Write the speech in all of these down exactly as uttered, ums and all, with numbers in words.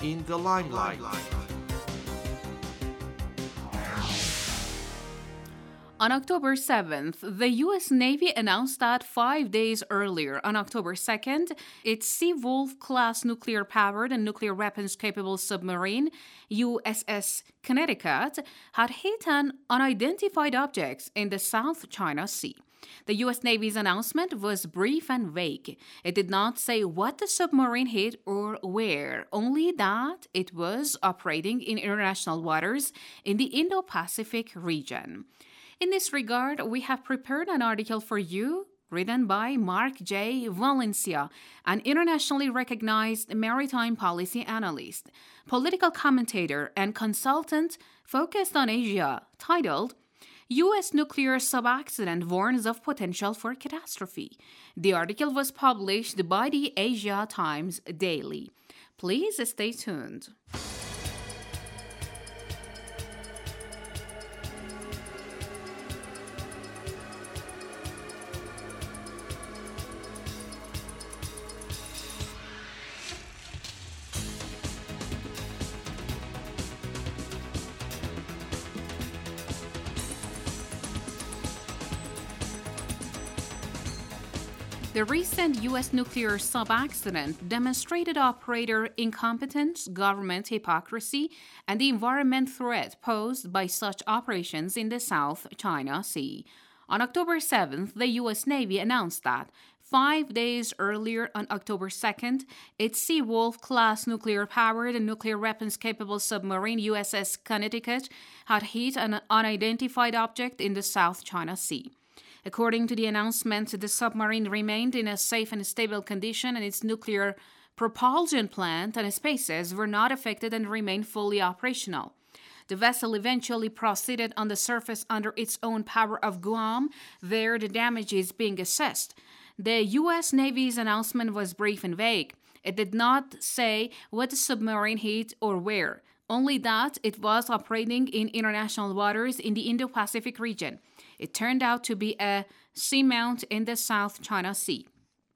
in the limelight. On October seventh, the U S Navy announced that five days earlier, on October second, its Seawolf-class nuclear-powered and nuclear weapons-capable submarine, U S S Connecticut, had hit an unidentified object in the South China Sea. The U S Navy's announcement was brief and vague. It did not say what the submarine hit or where, only that it was operating in international waters in the Indo-Pacific region. In this regard, we have prepared an article for you written by Mark J. Valencia, an internationally recognized maritime policy analyst, political commentator, and consultant focused on Asia, titled U S Nuclear Sub-Accident Warns of Potential for Catastrophe. The article was published by the Asia Times Daily. Please stay tuned. The recent U S nuclear sub-accident demonstrated operator incompetence, government hypocrisy, and the environment threat posed by such operations in the South China Sea. On October seventh, the U S Navy announced that five days earlier, on October second, its Seawolf-class nuclear-powered and nuclear weapons-capable submarine U S S Connecticut had hit an unidentified object in the South China Sea. According to the announcement, the submarine remained in a safe and stable condition, and its nuclear propulsion plant and spaces were not affected and remained fully operational. The vessel eventually proceeded on the surface under its own power of Guam, where the damage is being assessed. The U S Navy's announcement was brief and vague. It did not say what the submarine hit or where, only that it was operating in international waters in the Indo-Pacific region. It turned out to be a seamount in the South China Sea.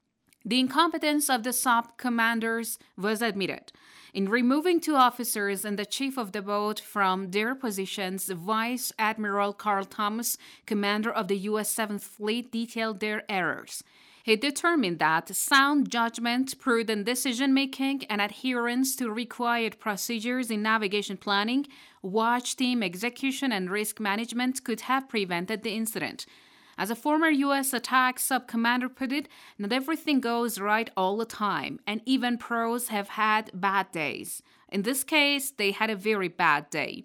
The incompetence of the sub commanders was admitted. In removing two officers and the chief of the boat from their positions, Vice Admiral Carl Thomas, commander of the U S seventh Fleet, detailed their errors. He determined that sound judgment, prudent decision-making, and adherence to required procedures in navigation planning, watch team execution, and risk management could have prevented the incident. As a former U S attack sub-commander put it, not everything goes right all the time, and even pros have had bad days. In this case, they had a very bad day.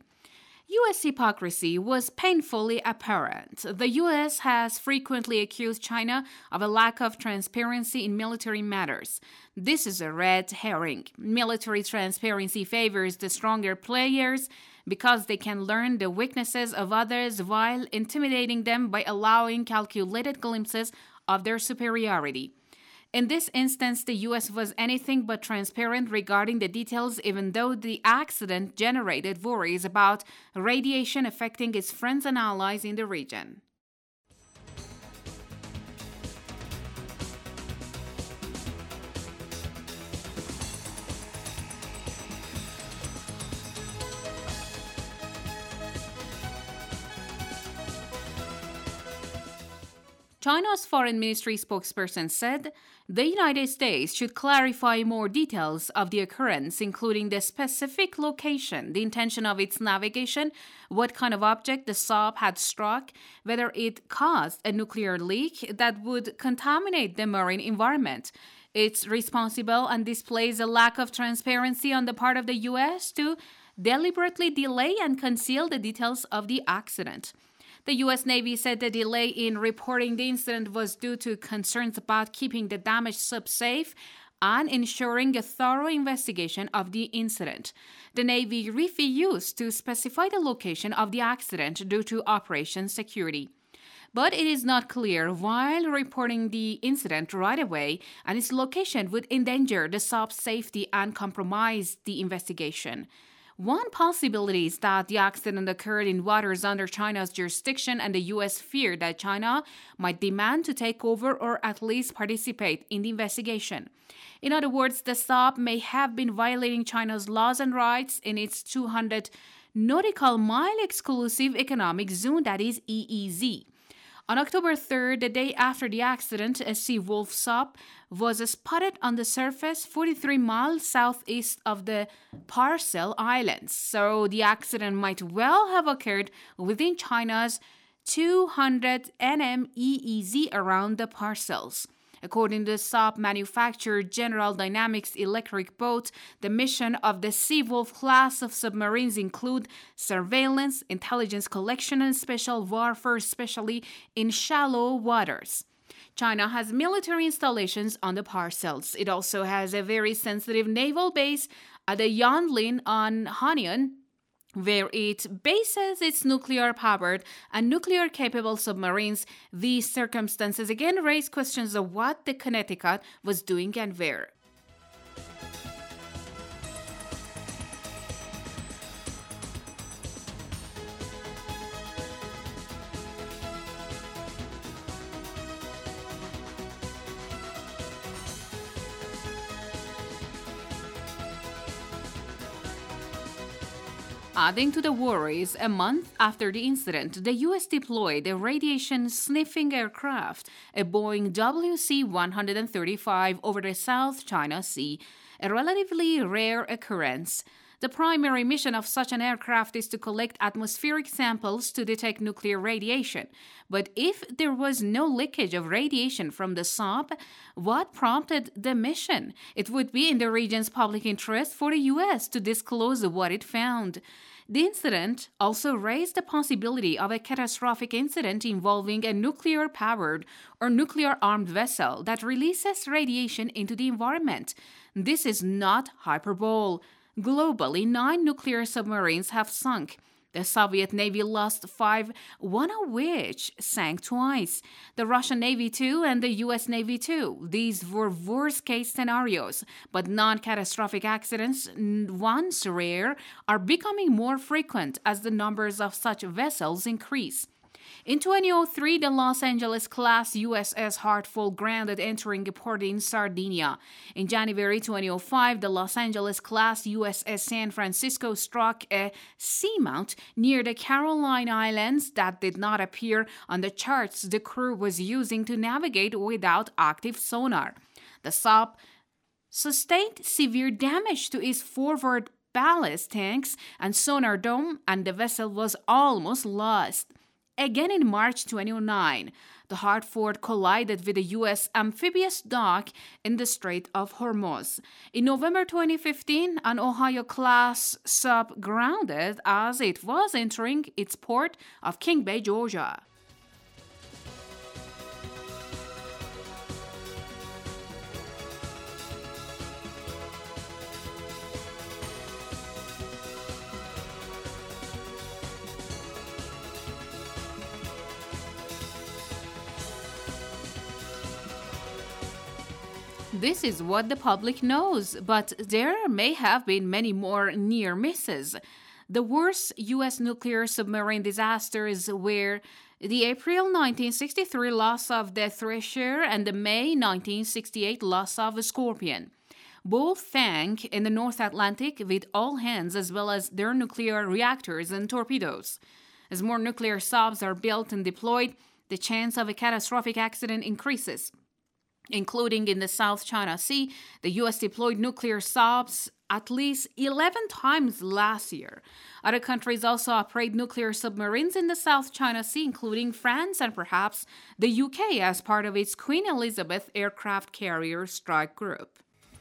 U S hypocrisy was painfully apparent. The U S has frequently accused China of a lack of transparency in military matters. This is a red herring. Military transparency favors the stronger players because they can learn the weaknesses of others while intimidating them by allowing calculated glimpses of their superiority. In this instance, the U S was anything but transparent regarding the details, even though the accident generated worries about radiation affecting its friends and allies in the region. China's foreign ministry spokesperson said the United States should clarify more details of the occurrence, including the specific location, the intention of its navigation, what kind of object the sub had struck, whether it caused a nuclear leak that would contaminate the marine environment. It's responsible and displays a lack of transparency on the part of the U S to deliberately delay and conceal the details of the accident. The U S Navy said the delay in reporting the incident was due to concerns about keeping the damaged sub safe and ensuring a thorough investigation of the incident. The Navy refused to specify the location of the accident due to operation security. But it is not clear while reporting the incident right away, and its location would endanger the sub's safety and compromise the investigation. One possibility is that the accident occurred in waters under China's jurisdiction, and the U S feared that China might demand to take over or at least participate in the investigation. In other words, the sub may have been violating China's laws and rights in its two hundred nautical mile exclusive economic zone, that is E E Z. On October third, the day after the accident, a Seawolf sub was spotted on the surface forty-three miles southeast of the Parcel Islands. So the accident might well have occurred within China's two hundred nm E E Z around the parcels. According to the sub manufacturer General Dynamics Electric Boat, the mission of the Seawolf class of submarines include surveillance, intelligence collection, and special warfare, especially in shallow waters. China has military installations on the parcels. It also has a very sensitive naval base at the Yanlin on Hainan, where it bases its nuclear-powered and nuclear-capable submarines. These circumstances again raise questions of what the Connecticut was doing and where. Adding to the worries, a month after the incident, the U S deployed a radiation-sniffing aircraft, a Boeing W C one thirty-five, over the South China Sea, a relatively rare occurrence. The primary mission of such an aircraft is to collect atmospheric samples to detect nuclear radiation. But if there was no leakage of radiation from the sub, what prompted the mission? It would be in the region's public interest for the U S to disclose what it found. The incident also raised the possibility of a catastrophic incident involving a nuclear-powered or nuclear-armed vessel that releases radiation into the environment. This is not hyperbole. Globally, nine nuclear submarines have sunk. The Soviet Navy lost five, one of which sank twice. The Russian Navy too, and the U S Navy too. These were worst-case scenarios, but non-catastrophic accidents, once rare, are becoming more frequent as the numbers of such vessels increase. In twenty oh three, the Los Angeles-class U S S Hartford grounded entering a port in Sardinia. In January twenty oh five, the Los Angeles-class U S S San Francisco struck a seamount near the Caroline Islands that did not appear on the charts the crew was using to navigate without active sonar. The sub sustained severe damage to its forward ballast tanks and sonar dome, and the vessel was almost lost. Again in March twenty oh nine, the Hartford collided with a U S amphibious dock in the Strait of Hormuz. In November twenty fifteen, an Ohio-class sub grounded as it was entering its port of King Bay, Georgia. This is what the public knows, but there may have been many more near misses. The worst U S nuclear submarine disasters were the April nineteen sixty-three loss of the Thresher and the May nineteen sixty-eight loss of Scorpion. Both sank in the North Atlantic with all hands as well as their nuclear reactors and torpedoes. As more nuclear subs are built and deployed, the chance of a catastrophic accident increases. Including in the South China Sea, the U S deployed nuclear subs at least eleven times last year. Other countries also operate nuclear submarines in the South China Sea, including France and perhaps the U K as part of its Queen Elizabeth aircraft carrier strike group.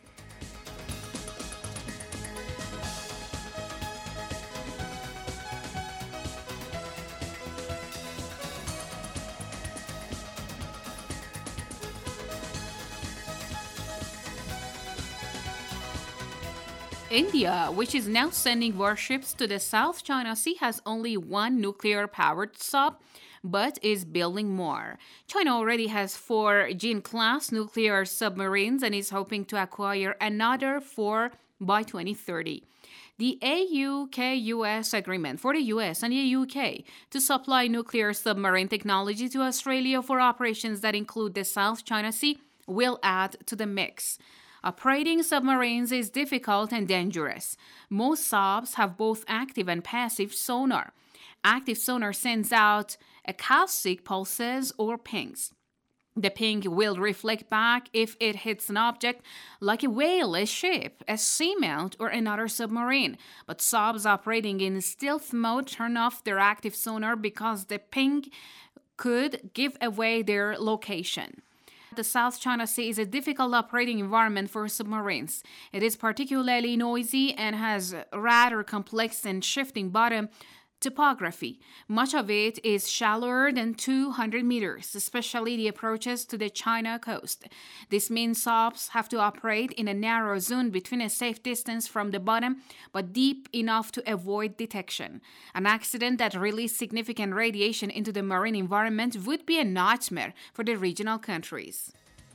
India, which is now sending warships to the South China Sea, has only one nuclear-powered sub, but is building more. China already has four Jin-class nuclear submarines and is hoping to acquire another four by twenty thirty. The A U K U S agreement for the U S and the U K to supply nuclear submarine technology to Australia for operations that include the South China Sea will add to the mix. Operating submarines is difficult and dangerous. Most S O Bs have both active and passive sonar. Active sonar sends out acoustic pulses or pings. The ping will reflect back if it hits an object like a whale, a ship, a seamount, or another submarine. But S O Bs operating in stealth mode turn off their active sonar because the ping could give away their location. The South China Sea is a difficult operating environment for submarines. It is particularly noisy and has rather complex and shifting bottom topography. Much of it is shallower than two hundred meters, especially the approaches to the China coast. This means S O Bs have to operate in a narrow zone between a safe distance from the bottom, but deep enough to avoid detection. An accident that released significant radiation into the marine environment would be a nightmare for the regional countries.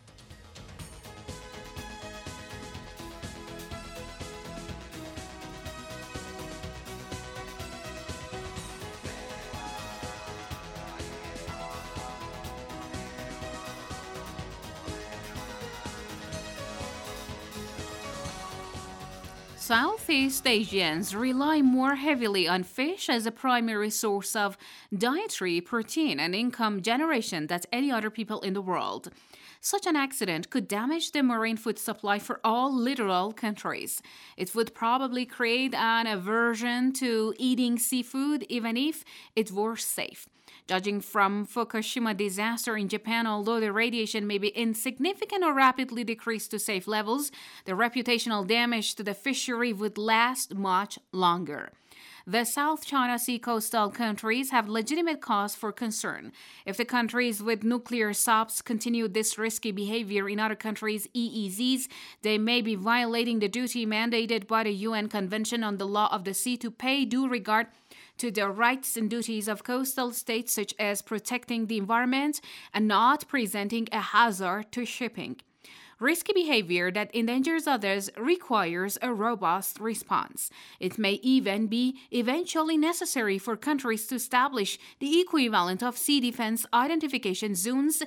Southeast Asians rely more heavily on fish as a primary source of dietary protein and income generation than any other people in the world. Such an accident could damage the marine food supply for all littoral countries. It would probably create an aversion to eating seafood even if it were safe. Judging from Fukushima disaster in Japan, although the radiation may be insignificant or rapidly decreased to safe levels, the reputational damage to the fishery would last much longer. The South China Sea coastal countries have legitimate cause for concern. If the countries with nuclear S O Bs continue this risky behavior in other countries' E E Zs, they may be violating the duty mandated by the U N Convention on the Law of the Sea to pay due regard to the rights and duties of coastal states, such as protecting the environment and not presenting a hazard to shipping. Risky behavior that endangers others requires a robust response. It may even be eventually necessary for countries to establish the equivalent of Sea Defense Identification Zones,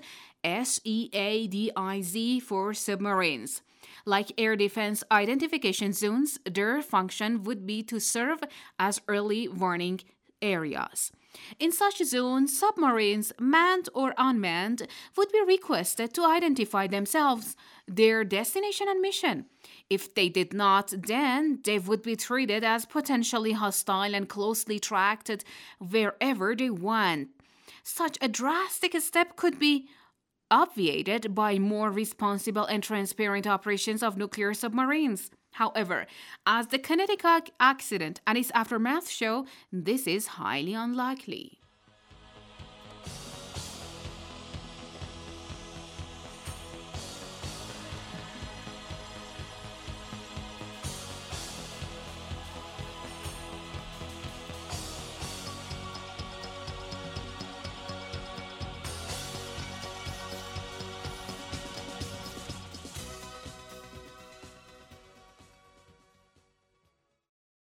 S E A D I Z, for submarines. Like air defense identification zones, their function would be to serve as early warning areas. In such zones, submarines, manned or unmanned, would be requested to identify themselves, their destination and mission. If they did not, then they would be treated as potentially hostile and closely tracked wherever they went. Such a drastic step could be obviated by more responsible and transparent operations of nuclear submarines. However, as the Connecticut accident and its aftermath show, this is highly unlikely.